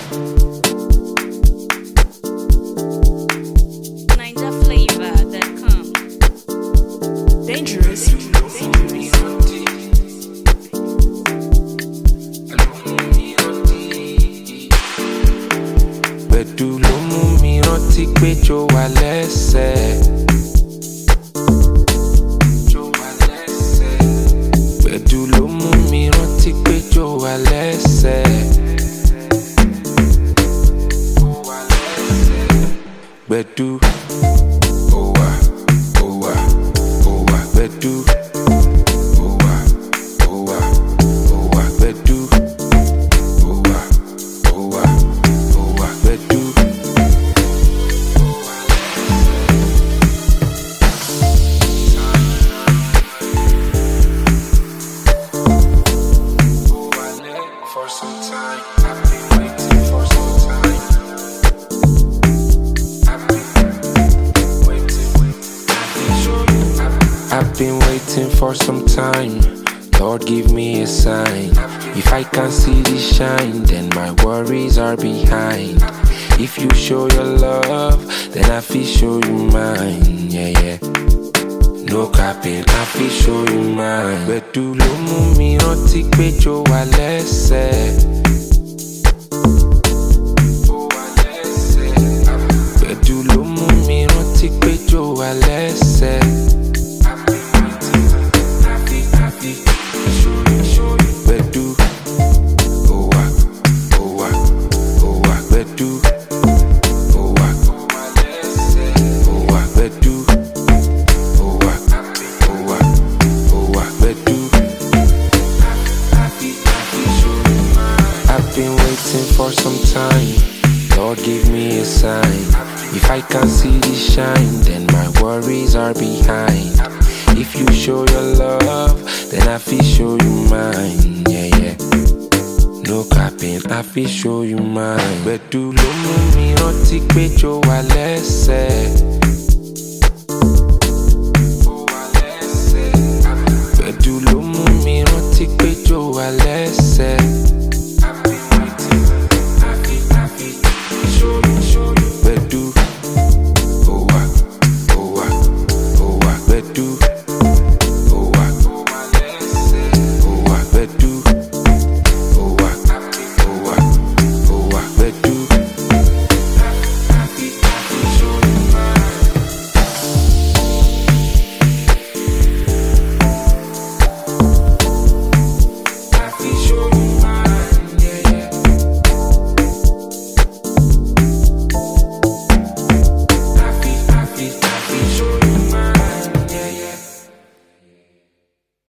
NinjaFlavor.com. Dangerous. Gbẹ̀du ló mú mi rántí pé jó wà lẹ́sẹ̀. Gbẹ̀du ló mú mi rántí pé jó wà lẹ́sẹ̀. Gbẹ̀du, ó wà, ó wà, ó wà. Gbẹ̀du, ó wà, ó wà, ó wà. Gbẹ̀du, ó wà, ó wà, ó wà. Gbẹ̀du. For some time, I've been waiting for some time. I've been waiting for some time. Lord, give me a sign. If I can't see the shine, then my worries are behind. If you show your love, then I feel show you mine. Yeah, yeah. No capping, I feel show you mine. Gbẹ̀du ló mú mi rántí pé jó wà lẹ́sẹ̀. Gbẹ̀du ló mú mi rántí pé jó wà lẹ́sẹ̀. Gbẹ̀du, ó wà, ó wà, ó wà. Gbẹ̀du, ó wà, ó wà. Gbẹ̀du, ó wà, ó wà, ó wà. Gbẹ̀du. I've been waiting for some time. Lord, give me a sign. If I can't see the shine, then my worries are behind. If you show your love, then I feel show you mine. Yeah, yeah. No capping, I feel show you mine. Gbẹ̀du ló mú mi rántí pé jó wà lẹ́sẹ̀. Gbẹ̀du ló mú mi rántí pé jó wà lẹ́sẹ̀.